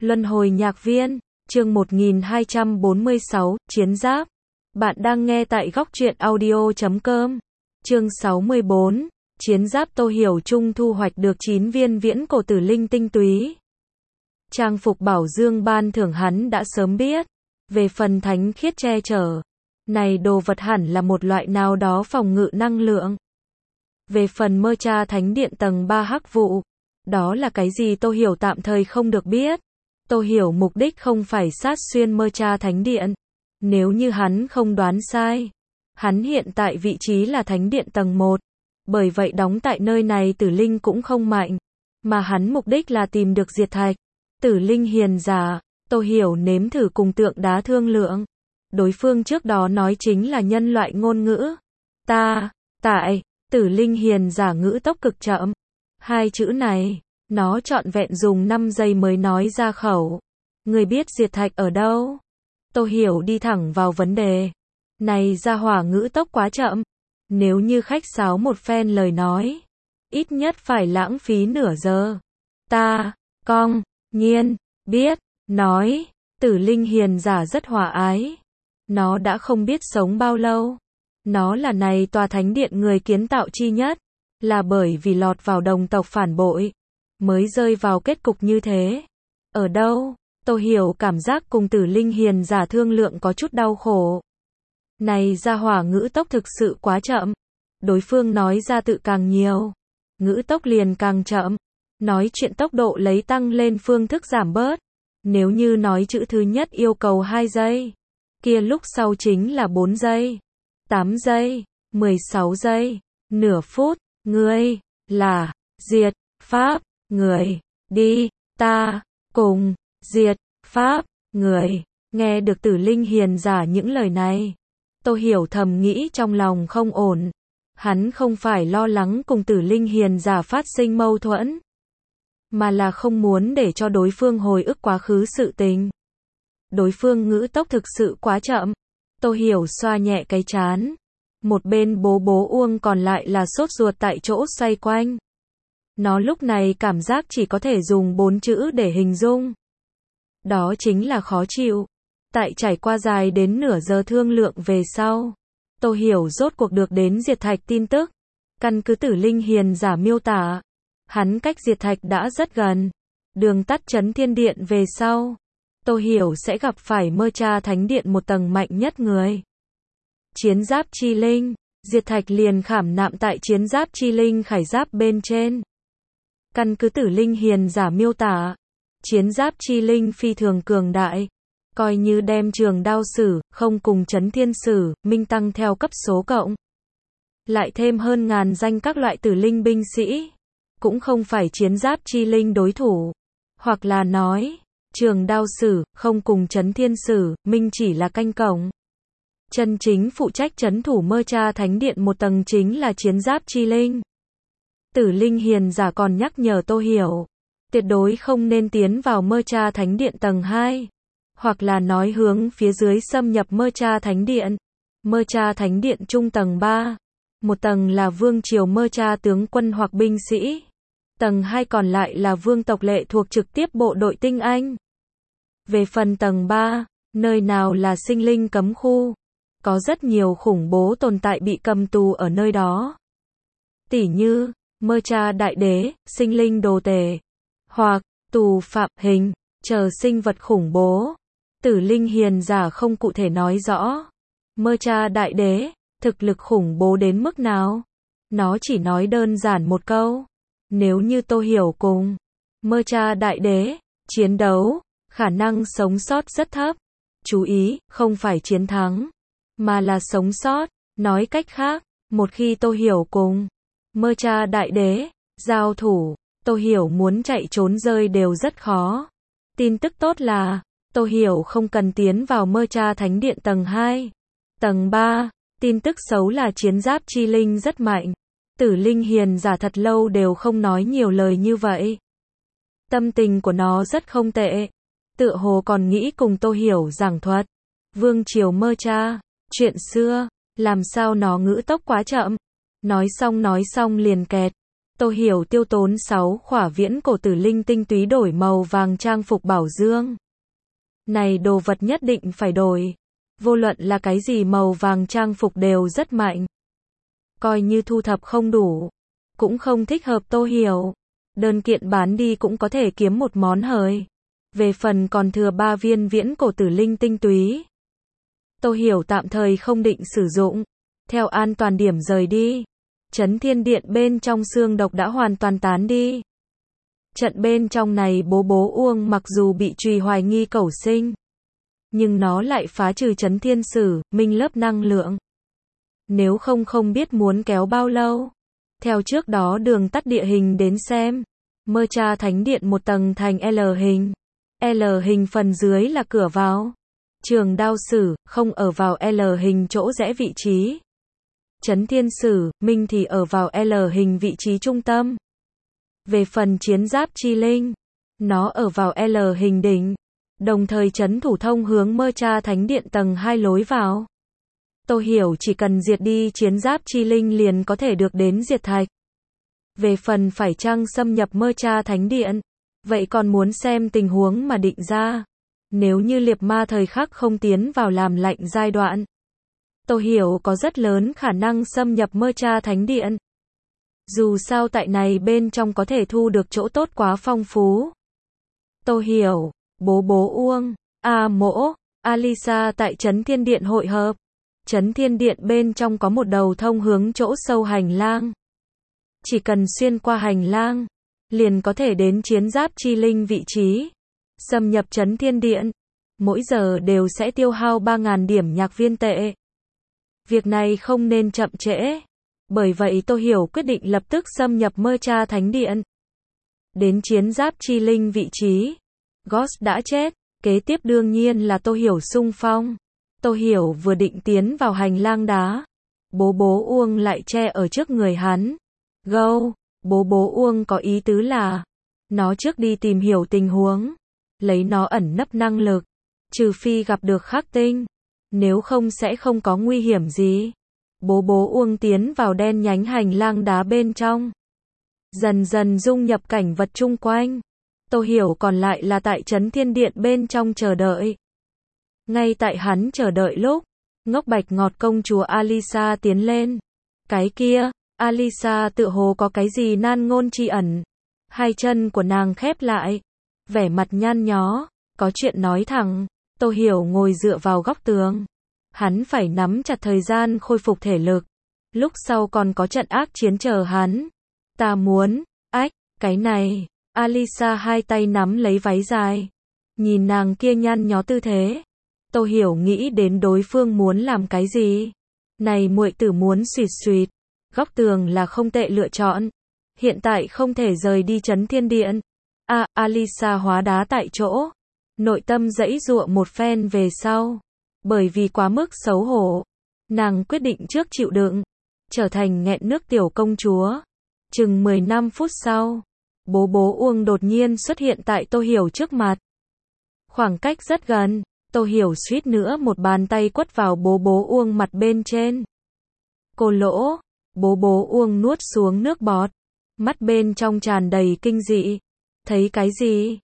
Luân hồi nhạc viên, chương 1246, Chiến giáp. Bạn đang nghe tại góc truyện audio.com. Chương 64, Chiến giáp. Tô Hiểu Trung thu hoạch được 9 viên viễn cổ tử linh tinh túy. Trang phục bảo dương ban thưởng hắn đã sớm biết. Về phần thánh khiết che chở, này đồ vật hẳn là một loại nào đó phòng ngự năng lượng. Về phần mơ cha thánh điện tầng 3 hắc vụ, đó là cái gì Tô Hiểu tạm thời không được biết. Tô Hiểu mục đích không phải sát xuyên mơ cha thánh điện. Nếu như hắn không đoán sai, hắn hiện tại vị trí là thánh điện tầng 1. Bởi vậy đóng tại nơi này tử linh cũng không mạnh. Mà hắn mục đích là tìm được diệt thạch. Tử linh hiền giả, Tô Hiểu nếm thử cùng tượng đá thương lượng. Đối phương trước đó nói chính là nhân loại ngôn ngữ. Tử linh hiền giả ngữ tốc cực chậm. Hai chữ này, nó trọn vẹn dùng 5 giây mới nói ra khẩu. Người biết diệt thạch ở đâu? Tô Hiểu đi thẳng vào vấn đề. Này gia hỏa ngữ tốc quá chậm. Nếu như khách sáo một phen lời nói, ít nhất phải lãng phí nửa giờ. Nhiên, biết, nói, tử linh hiền giả rất hòa ái. Nó đã không biết sống bao lâu. Nó là này tòa thánh điện người kiến tạo chi nhất. Là bởi vì lọt vào đồng tộc phản bội, mới rơi vào kết cục như thế. Ở đâu? Tô Hiểu cảm giác cùng tử linh hiền giả thương lượng có chút đau khổ. Này gia hỏa ngữ tốc thực sự quá chậm. Đối phương nói ra tự càng nhiều, ngữ tốc liền càng chậm. Nói chuyện tốc độ lấy tăng lên phương thức giảm bớt. Nếu như nói chữ thứ nhất yêu cầu 2 giây, kia lúc sau chính là 4 giây, 8 giây, 16 giây, nửa phút. Ngươi là diệt pháp người, đi, ta cùng diệt pháp người. Nghe được tử linh hiền giả những lời này, Tô Hiểu thầm nghĩ trong lòng không ổn. Hắn không phải lo lắng cùng tử linh hiền giả phát sinh mâu thuẫn, mà là không muốn để cho đối phương hồi ức quá khứ sự tình. Đối phương ngữ tốc thực sự quá chậm. Tô Hiểu xoa nhẹ cái trán. Một bên bố Uông còn lại là sốt ruột tại chỗ xoay quanh. Nó lúc này cảm giác chỉ có thể dùng 4 chữ để hình dung. Đó chính là khó chịu. Tại trải qua dài đến nửa giờ thương lượng về sau, Tô Hiểu rốt cuộc được đến diệt thạch tin tức. Căn cứ tử linh hiền giả miêu tả, hắn cách diệt thạch đã rất gần. Đường tắt Chấn Thiên Điện về sau, Tô Hiểu sẽ gặp phải mơ cha thánh điện một tầng mạnh nhất người. Chiến giáp chi linh, diệt thạch liền khảm nạm tại chiến giáp chi linh khải giáp bên trên. Căn cứ tử linh hiền giả miêu tả, chiến giáp chi linh phi thường cường đại. Coi như đem trường đao sử, không cùng chấn thiên sử, minh tăng theo cấp số cộng. Lại thêm hơn ngàn danh các loại tử linh binh sĩ. Cũng không phải chiến giáp chi linh đối thủ. Hoặc là nói, trường đao sử, không cùng chấn thiên sử, minh chỉ là canh cổng. Chân chính phụ trách trấn thủ mơ cha thánh điện một tầng chính là chiến giáp chi linh. Tử linh hiền giả còn nhắc nhở Tô Hiểu, tuyệt đối không nên tiến vào mơ cha thánh điện tầng 2. Hoặc là nói hướng phía dưới xâm nhập mơ cha thánh điện. Mơ cha thánh điện trung tầng 3. Một tầng là vương triều mơ cha tướng quân hoặc binh sĩ. Tầng 2 còn lại là vương tộc lệ thuộc trực tiếp bộ đội tinh anh. Về phần tầng 3, nơi nào là sinh linh cấm khu. Có rất nhiều khủng bố tồn tại bị cầm tù ở nơi đó. Tỉ như, mơ cha đại đế, sinh linh đồ tể, hoặc tù phạm hình, chờ sinh vật khủng bố. Tử linh hiền giả không cụ thể nói rõ. Mơ cha đại đế, thực lực khủng bố đến mức nào? Nó chỉ nói đơn giản một câu. Nếu như Tô Hiểu cùng mơ cha đại đế chiến đấu, khả năng sống sót rất thấp. Chú ý, không phải chiến thắng, mà là sống sót. Nói cách khác, một khi Tô Hiểu cùng mơ cha đại đế giao thủ, Tô Hiểu muốn chạy trốn rơi đều rất khó. Tin tức tốt là, Tô Hiểu không cần tiến vào mơ cha thánh điện tầng 2. Tầng 3, tin tức xấu là chiến giáp chi linh rất mạnh. Tử linh hiền giả thật lâu đều không nói nhiều lời như vậy. Tâm tình của nó rất không tệ. Tựa hồ còn nghĩ cùng Tô Hiểu giảng thuật vương triều mơ cha, chuyện xưa, làm sao nó ngữ tốc quá chậm. Nói xong liền kẹt. Tô Hiểu tiêu tốn 6 khỏa viễn cổ tử linh tinh túy đổi màu vàng trang phục bảo dương. Này đồ vật nhất định phải đổi. Vô luận là cái gì màu vàng trang phục đều rất mạnh. Coi như thu thập không đủ, cũng không thích hợp Tô Hiểu. Đơn kiện bán đi cũng có thể kiếm một món hời. Về phần còn thừa 3 viên viễn cổ tử linh tinh túy, Tô Hiểu tạm thời không định sử dụng. Theo an toàn điểm rời đi. Chấn thiên điện bên trong xương độc đã hoàn toàn tán đi. Trận bên trong này bố bố Uông mặc dù bị truy hoài nghi cẩu sinh, nhưng nó lại phá trừ chấn thiên sử, minh lớp năng lượng. Nếu không biết muốn kéo bao lâu. Theo trước đó đường tắt địa hình đến xem. Mơ Cha Thánh Điện một tầng thành L hình. L hình phần dưới là cửa vào. Trường đao sử, không ở vào L hình chỗ rẽ vị trí. Chấn thiên sử, minh thì ở vào L hình vị trí trung tâm. Về phần chiến giáp chi linh, nó ở vào L hình đỉnh. Đồng thời chấn thủ thông hướng Mơ Cha Thánh Điện tầng 2 lối vào. Tô Hiểu chỉ cần diệt đi chiến giáp chi linh liền có thể được đến diệt thạch. Về phần phải chăng xâm nhập Mơ Cha Thánh Điện, vậy còn muốn xem tình huống mà định ra. Nếu như liệp ma thời khắc không tiến vào làm lạnh giai đoạn, Tô Hiểu có rất lớn khả năng xâm nhập Mơ Cha Thánh Điện. Dù sao tại này bên trong có thể thu được chỗ tốt quá phong phú. Tô Hiểu, bố bố Uông, A Mỗ, Alisa tại Chấn Thiên Điện hội hợp. Chấn Thiên Điện bên trong có một đầu thông hướng chỗ sâu hành lang. Chỉ cần xuyên qua hành lang, liền có thể đến chiến giáp chi linh vị trí. Xâm nhập Chấn Thiên Điện, mỗi giờ đều sẽ tiêu hao 3.000 điểm nhạc viên tệ. Việc này không nên chậm trễ. Bởi vậy Tô Hiểu quyết định lập tức xâm nhập Mơ Cha Thánh Điện. Đến chiến giáp chi linh vị trí, Ghost đã chết, kế tiếp đương nhiên là Tô Hiểu xung phong. Tô Hiểu vừa định tiến vào hành lang đá, bố bố Uông lại che ở trước người hắn. Bố bố Uông có ý tứ là, nó trước đi tìm hiểu tình huống, lấy nó ẩn nấp năng lực, trừ phi gặp được khắc tinh, nếu không sẽ không có nguy hiểm gì. Bố bố Uông tiến vào đen nhánh hành lang đá bên trong, dần dần dung nhập cảnh vật chung quanh. Tô Hiểu còn lại là tại Chấn Thiên Điện bên trong chờ đợi. Ngay tại hắn chờ đợi lúc, ngốc bạch ngọt công chúa Alisa tiến lên. Cái kia, Alisa tựa hồ có cái gì nan ngôn tri ẩn. Hai chân của nàng khép lại, vẻ mặt nhăn nhó, có chuyện nói thẳng. Tô Hiểu ngồi dựa vào góc tường. Hắn phải nắm chặt thời gian khôi phục thể lực. Lúc sau còn có trận ác chiến chờ hắn. Ta muốn, cái này. Alisa hai tay nắm lấy váy dài. Nhìn nàng kia nhăn nhó tư thế. Tô Hiểu nghĩ đến đối phương muốn làm cái gì. Này muội tử muốn xuyệt xuyệt. Góc tường là không tệ lựa chọn. Hiện tại không thể rời đi Chấn Thiên Điện. Alisa hóa đá tại chỗ. Nội tâm giãy giụa một phen về sau. Bởi vì quá mức xấu hổ. Nàng quyết định trước chịu đựng. Trở thành nghẹn nước tiểu công chúa. Chừng 15 phút sau. Bố bố Uông đột nhiên xuất hiện tại Tô Hiểu trước mặt. Khoảng cách rất gần. Tô Hiểu suýt nữa một bàn tay quất vào bố bố Uông mặt bên trên. Cô lỗ. Bố bố Uông nuốt xuống nước bọt. Mắt bên trong tràn đầy kinh dị. Thấy cái gì?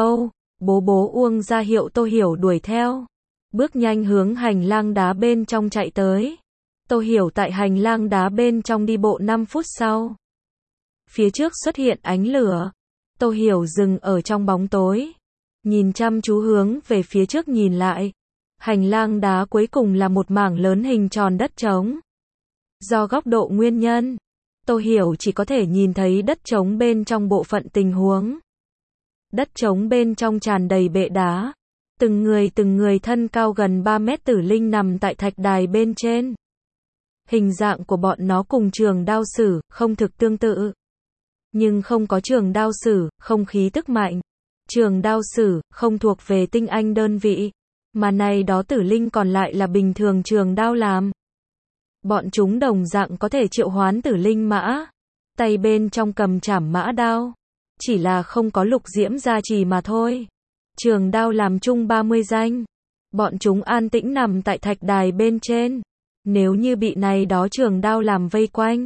Bố bố Uông ra hiệu Tô Hiểu đuổi theo. Bước nhanh hướng hành lang đá bên trong chạy tới. Tô Hiểu tại hành lang đá bên trong đi bộ 5 phút sau. Phía trước xuất hiện ánh lửa. Tô Hiểu dừng ở trong bóng tối. Nhìn chăm chú hướng về phía trước nhìn lại. Hành lang đá cuối cùng là một mảng lớn hình tròn đất trống. Do góc độ nguyên nhân, Tô Hiểu chỉ có thể nhìn thấy đất trống bên trong bộ phận tình huống. Đất trống bên trong tràn đầy bệ đá. Từng người thân cao gần 3 mét tử linh nằm tại thạch đài bên trên. Hình dạng của bọn nó cùng trường đao sử, không thực tương tự. Nhưng không có trường đao sử, không khí tức mạnh. Trường đao sử, không thuộc về tinh anh đơn vị. Mà này đó tử linh còn lại là bình thường trường đao làm. Bọn chúng đồng dạng có thể triệu hoán tử linh mã. Tay bên trong cầm chảm mã đao. Chỉ là không có lục diễm gia trì mà thôi. Trường đao làm chung 30 danh. Bọn chúng an tĩnh nằm tại thạch đài bên trên. Nếu như bị này đó trường đao làm vây quanh,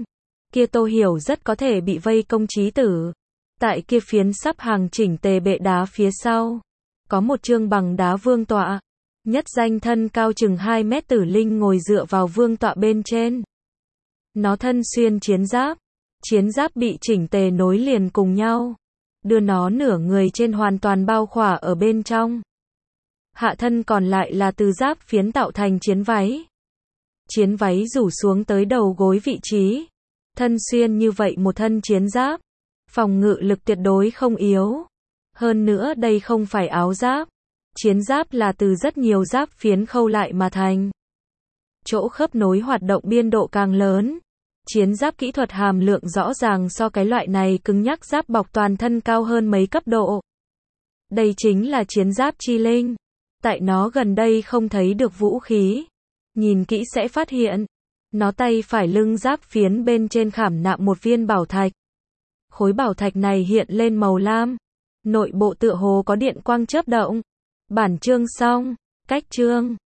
Kia Tô Hiểu rất có thể bị vây công chí tử. Tại kia phiến sắp hàng chỉnh tề bệ đá phía sau, có một chương bằng đá vương tọa. Nhất danh thân cao chừng 2 mét tử linh ngồi dựa vào vương tọa bên trên. Nó thân xuyên chiến giáp bị chỉnh tề nối liền cùng nhau, đưa nó nửa người trên hoàn toàn bao khỏa ở bên trong. Hạ thân còn lại là từ giáp phiến tạo thành chiến váy. Chiến váy rủ xuống tới đầu gối vị trí. Thân xuyên như vậy một thân chiến giáp, phòng ngự lực tuyệt đối không yếu. Hơn nữa đây không phải áo giáp. Chiến giáp là từ rất nhiều giáp phiến khâu lại mà thành. Chỗ khớp nối hoạt động biên độ càng lớn. Chiến giáp kỹ thuật hàm lượng rõ ràng so cái loại này cứng nhắc giáp bọc toàn thân cao hơn mấy cấp độ. Đây chính là chiến giáp chi linh. Tại nó gần đây không thấy được vũ khí. Nhìn kỹ sẽ phát hiện. Nó tay phải lưng giáp phiến bên trên khảm nạm một viên bảo thạch. Khối bảo thạch này hiện lên màu lam. Nội bộ tựa hồ có điện quang chớp động. Bản chương xong. Cách chương.